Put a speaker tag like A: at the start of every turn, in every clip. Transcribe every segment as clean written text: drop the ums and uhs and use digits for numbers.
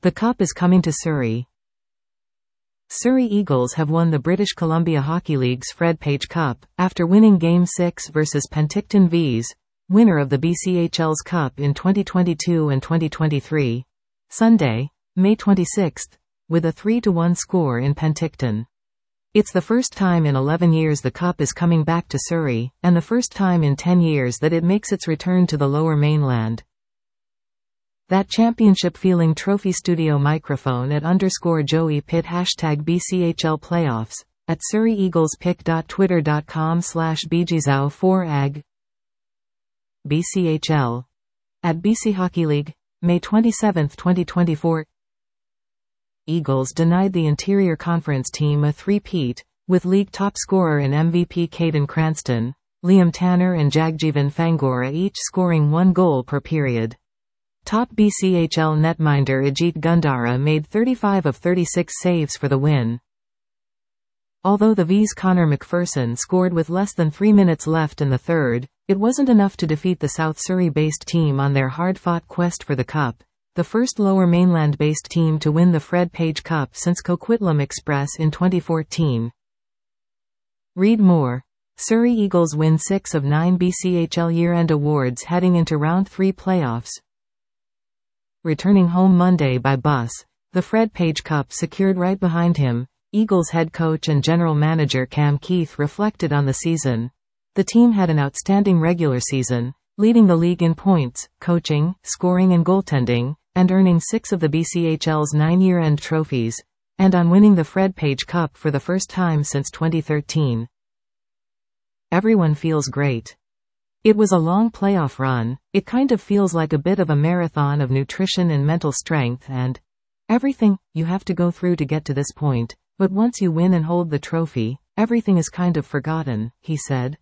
A: The Cup is coming to Surrey. Surrey Eagles have won the British Columbia Hockey League's Fred Page Cup, after winning Game 6 versus Penticton Vees, winner of the BCHL's Cup in 2022 and 2023, Sunday, May 26, with a 3-1 score in Penticton. It's the first time in 11 years the Cup is coming back to Surrey, and the first time in 10 years that it makes its return to the Lower Mainland. That championship-feeling trophy studio microphone at _Joey Pitt #BCHL Playoffs, at surreyeaglespick.twitter.com/bgzao4ag. BCHL. At BC Hockey League, May 27, 2024. Eagles denied the Interior Conference team a three-peat, with league top scorer and MVP Caden Cranston, Liam Tanner and Jagjeevan Fangora each scoring 1 goal per period. Top BCHL netminder Ajit Gundara made 35 of 36 saves for the win. Although the V's Connor McPherson scored with less than 3 minutes left in the third, it wasn't enough to defeat the South Surrey-based team on their hard-fought quest for the Cup, the first Lower Mainland-based team to win the Fred Page Cup since Coquitlam Express in 2014. Read more. Surrey Eagles win 6 of 9 BCHL year-end awards heading into Round 3 playoffs. Returning home Monday by bus, the Fred Page Cup secured right behind him, Eagles head coach and general manager Cam Keith reflected on the season. The team had an outstanding regular season, leading the league in points, coaching, scoring and goaltending, and earning 6 of the BCHL's 9 year-end trophies, and on winning the Fred Page Cup for the first time since 2013. Everyone feels great. It was a long playoff run, it kind of feels like a bit of a marathon of nutrition and mental strength and everything you have to go through to get to this point, but once you win and hold the trophy, everything is kind of forgotten, he said.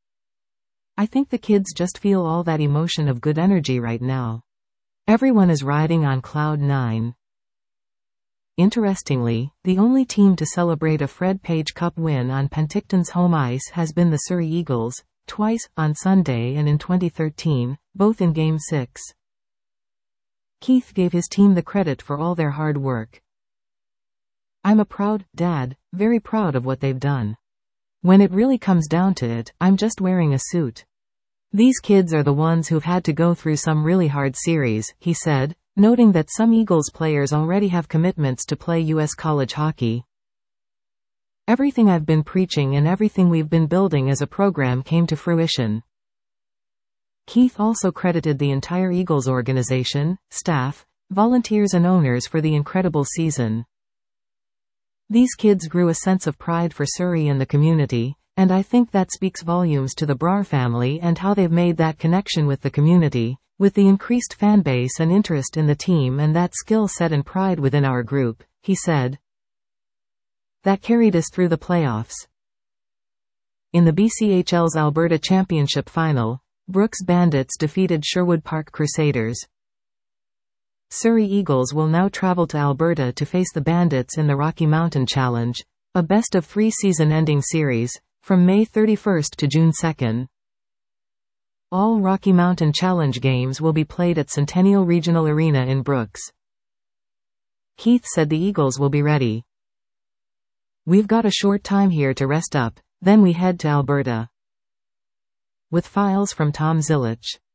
A: I think the kids just feel all that emotion of good energy right now. Everyone is riding on cloud 9. Interestingly, the only team to celebrate a Fred Page Cup win on Penticton's home ice has been the Surrey Eagles, twice, on Sunday and in 2013, both in Game 6. Keith gave his team the credit for all their hard work. I'm a proud dad, very proud of what they've done. When it really comes down to it, I'm just wearing a suit. These kids are the ones who've had to go through some really hard series, he said, noting that some Eagles players already have commitments to play U.S. college hockey. Everything I've been preaching and everything we've been building as a program came to fruition. Keith also credited the entire Eagles organization, staff, volunteers and owners for the incredible season. These kids grew a sense of pride for Surrey and the community, and I think that speaks volumes to the Brar family and how they've made that connection with the community, with the increased fan base and interest in the team and that skill set and pride within our group, he said. That carried us through the playoffs. In the BCHL's Alberta Championship Final, Brooks Bandits defeated Sherwood Park Crusaders. Surrey Eagles will now travel to Alberta to face the Bandits in the Rocky Mountain Challenge, a best-of-3 season-ending series, from May 31 to June 2. All Rocky Mountain Challenge games will be played at Centennial Regional Arena in Brooks. Keith said the Eagles will be ready. We've got a short time here to rest up, then we head to Alberta. With files from Tom Zilich.